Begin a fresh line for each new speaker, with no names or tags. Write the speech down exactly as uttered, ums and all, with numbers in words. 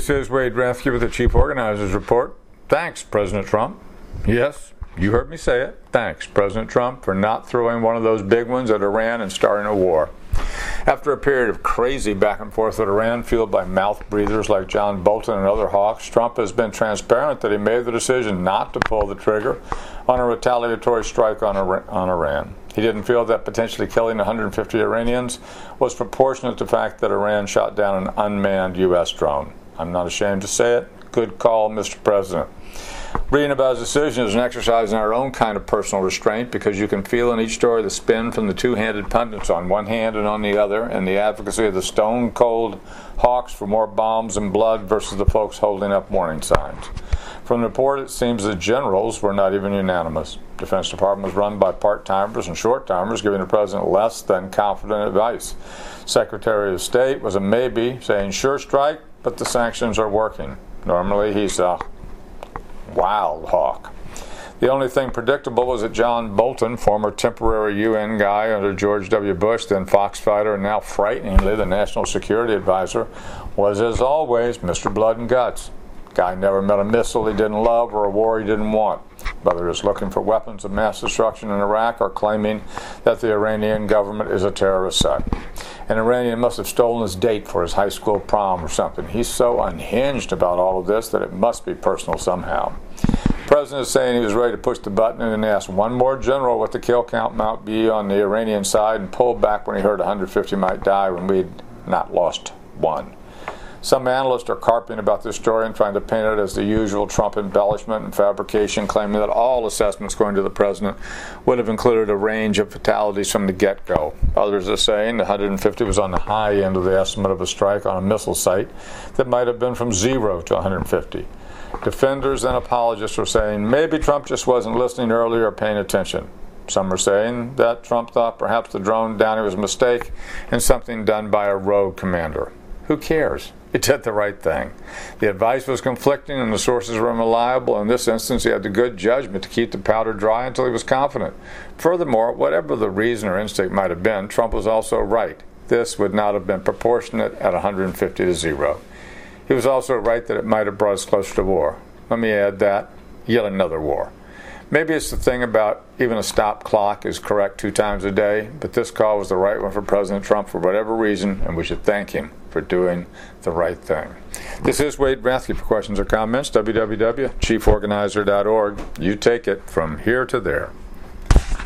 This is Wade Rathke with the Chief Organizers Report. Thanks, President Trump. Yes, you heard me say it. Thanks, President Trump, for not throwing one of those big ones at Iran and starting a war. After a period of crazy back and forth with Iran, fueled by mouth breathers like John Bolton and other hawks, Trump has been transparent that he made the decision not to pull the trigger on a retaliatory strike on Iran. He didn't feel that potentially killing one hundred fifty Iranians was proportionate to the fact that Iran shot down an unmanned U S drone. I'm not ashamed to say it. Good call, Mister President. Reading about his decision is an exercise in our own kind of personal restraint, because you can feel in each story the spin from the two-handed pundits on one hand and on the other, and the advocacy of the stone-cold hawks for more bombs and blood versus the folks holding up warning signs. From the report, it seems the generals were not even unanimous. The Defense Department was run by part-timers and short-timers, giving the president less than confident advice. Secretary of State was a maybe, saying sure strike, but the sanctions are working. Normally, he's a wild hawk. The only thing predictable was that John Bolton, former temporary U N guy under George W. Bush, then Fox fighter, and now frighteningly the National Security Advisor, was as always Mister Blood and Guts. Guy never met a missile he didn't love or a war he didn't want, whether it's looking for weapons of mass destruction in Iraq or claiming that the Iranian government is a terrorist sect. An Iranian must have stolen his date for his high school prom or something. He's so unhinged about all of this that it must be personal somehow. The president is saying he was ready to push the button and then ask one more general what the kill count might be on the Iranian side, and pulled back when he heard one hundred fifty might die when we'd not lost one. Some analysts are carping about this story and trying to paint it as the usual Trump embellishment and fabrication, claiming that all assessments going to the president would have included a range of fatalities from the get-go. Others are saying the one hundred fifty was on the high end of the estimate of a strike on a missile site that might have been from zero to one hundred fifty. Defenders and apologists are saying maybe Trump just wasn't listening earlier or paying attention. Some are saying that Trump thought perhaps the drone downing was a mistake and something done by a rogue commander. Who cares? He did the right thing. The advice was conflicting and the sources were unreliable. In this instance, he had the good judgment to keep the powder dry until he was confident. Furthermore, whatever the reason or instinct might have been, Trump was also right. This would not have been proportionate at one hundred fifty to zero. He was also right that it might have brought us closer to war. Let me add that, yet another war. Maybe it's the thing about even a stop clock is correct two times a day, but this call was the right one for President Trump for whatever reason, and we should thank him for doing the right thing. This is Wade Rathke. For questions or comments, w w w dot chief organizer dot org. You take it from here to there.